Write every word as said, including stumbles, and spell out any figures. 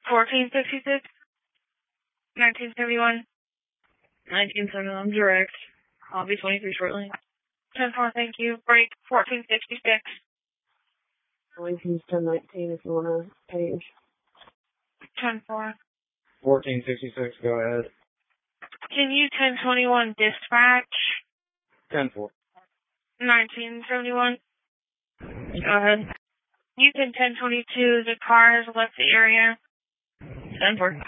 fourteen sixty-six, nineteen seventy-one. nineteen seventy-one, direct. I'll be twenty-three shortly. ten four, thank you. Break fourteen sixty-six. Lincoln's ten nineteen if you want to page. ten four. fourteen sixty-six, go ahead. Can you ten twenty-one dispatch? ten four. nineteen seventy-one. Go ahead. You can ten twenty-two, the car has left the area. ten four.